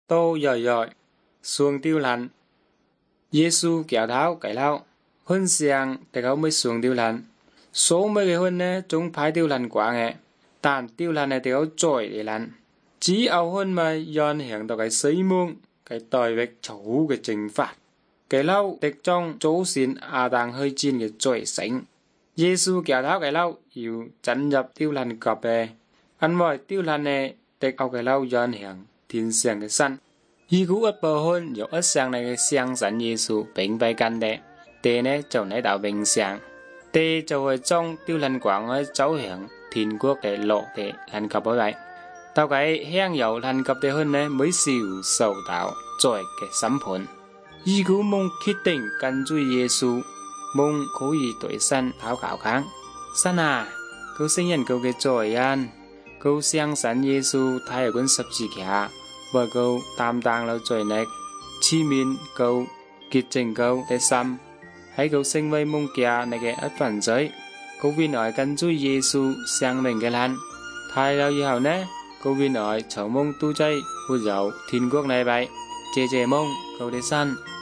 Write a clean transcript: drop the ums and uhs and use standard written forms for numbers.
tô giỏi giỏi, xuống tiêu lạnh. Giêsu kéo tháo cái lau, huân xiang đểเขาmới xuống tiêu lạnh. Số mấy cái huân này chúng phải tiêu lạnh quá nghe, tàn tiêu lạnh này thìเขาtrội để lạnh. Chỉ ao huân mà dọn hiện到cái sấy muông, cái tòi vạch chấu cái trừng phạt. Cái lau tịch trong chỗ xin đang hơi chín cái trội sánh. Giêsu kéo tháo cái lau, yêu chắn nhập tiêu lạnh cọp bè. Ăn mỏi tiêu lạnh này tịch ao cái lau dọn hiện, thiên xiang cái săn. Hi cú ớt bờ hôn, dọc ớt sang này cái xiang sẵn Giêsu bệnh bay căn đệ. Tê này châu này đạo bình xiang. Tê châu ở trong tiêu lạnh quảng ở cháu hiện, thiên quốc để lộ để lạnh cọp bởi vậy. Tao cái hang dầu lạnh cọp để hơn này mới xỉu sầu tạo, rồi cái sắm phồn. Hi cú mong khít tình căn chui Giêsu, mong khổ y tuổi săn tháo khảo kháng. Săn à, câu sinh nhân câu cái trội an, câu xiang sẵn Giêsu thay ở cuốn sập chỉ cả. Bởi câu tam tàng lâu trời nếch, chi miên câu kiệt trình câu để xăm. Hãy câu sinh vây mông kìa này cái ất phản giới. Câu vi nói căn chú Giêsu sang mình cái lan. Thay lâu như hào nế, câu vi nói cháu mông tu chay, hút dấu thiên quốc này vậy. Chê chê mông câu để săn.